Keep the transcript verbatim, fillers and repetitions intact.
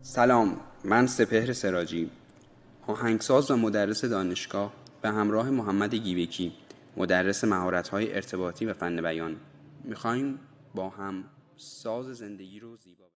سلام، من سپهر سراجی، آهنگساز و مدرس دانشگاه به همراه محمد گیوکی، مدرس مهارت‌های ارتباطی و فن بیان، می‌خوایم با هم ساز زندگی رو زیبا